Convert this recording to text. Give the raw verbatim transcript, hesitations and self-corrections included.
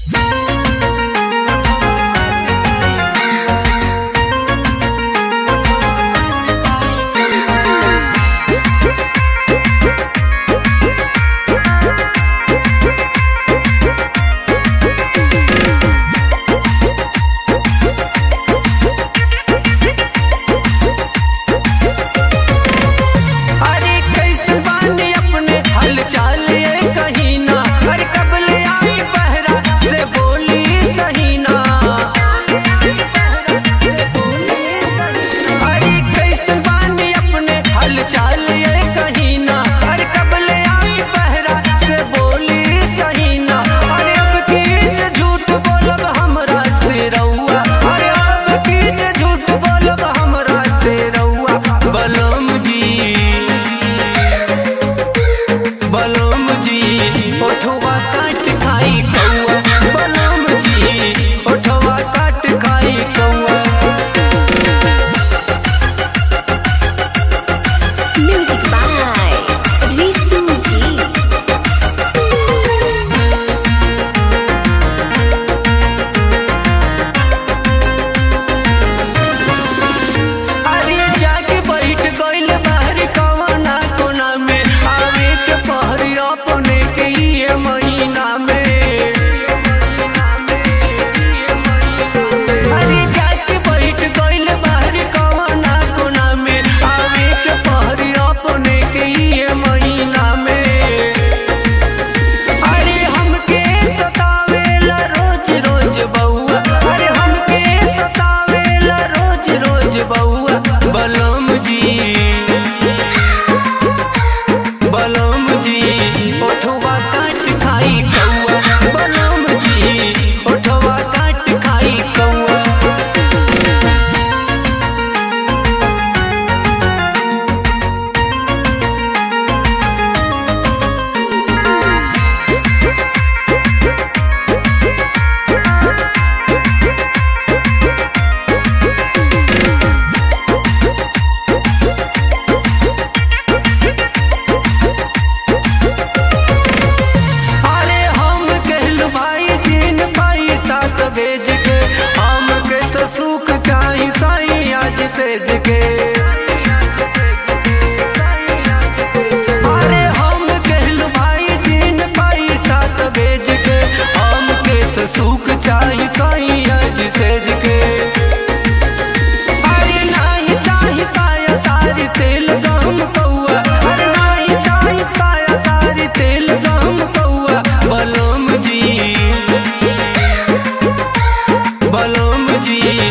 सेज के अरे हम कहलू भाई जिन पैसा त भेज के हमके तो सुख चाही साई आज सेज के अरे नाही चाही साया सारी तेल गम कौआ अरे नाही चाही साया सारी तेल गम कौआ बलम जी बलम जी